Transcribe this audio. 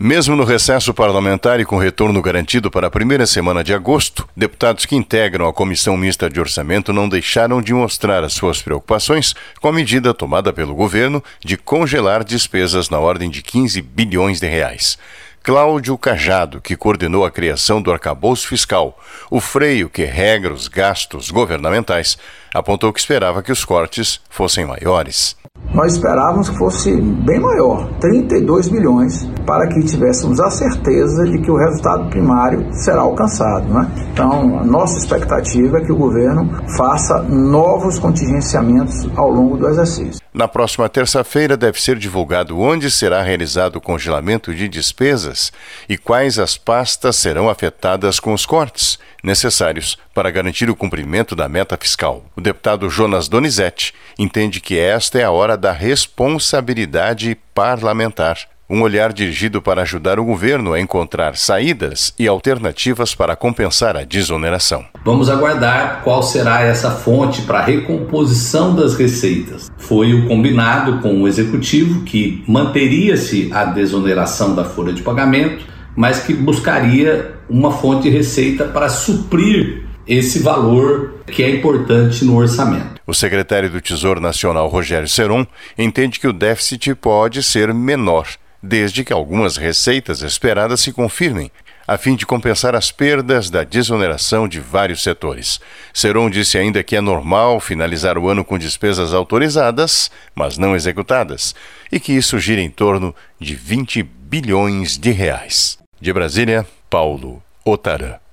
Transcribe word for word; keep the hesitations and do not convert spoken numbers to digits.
Mesmo no recesso parlamentar e com retorno garantido para a primeira semana de agosto, deputados que integram a Comissão Mista de Orçamento não deixaram de mostrar as suas preocupações com a medida tomada pelo governo de congelar despesas na ordem de quinze bilhões de reais. Cláudio Cajado, que coordenou a criação do arcabouço fiscal, o freio que regra os gastos governamentais, apontou que esperava que os cortes fossem maiores. Nós esperávamos que fosse bem maior, trinta e dois bilhões, para que tivéssemos a certeza de que o resultado primário será alcançado, né? Então, a nossa expectativa é que o governo faça novos contingenciamentos ao longo do exercício. Na próxima terça-feira deve ser divulgado onde será realizado o congelamento de despesas e quais as pastas serão afetadas com os cortes necessários para garantir o cumprimento da meta fiscal. O deputado Jonas Donizete entende que esta é a hora da responsabilidade parlamentar, um olhar dirigido para ajudar o governo a encontrar saídas e alternativas para compensar a desoneração. Vamos aguardar qual será essa fonte para a recomposição das receitas. Foi o combinado com o Executivo que manteria-se a desoneração da folha de pagamento, mas que buscaria uma fonte de receita para suprir esse valor que é importante no orçamento. O secretário do Tesouro Nacional, Rogério Seron, entende que o déficit pode ser menor, desde que algumas receitas esperadas se confirmem, a fim de compensar as perdas da desoneração de vários setores. Seron disse ainda que é normal finalizar o ano com despesas autorizadas, mas não executadas, e que isso gira em torno de vinte bilhões de reais. De Brasília, Paulo Otarã.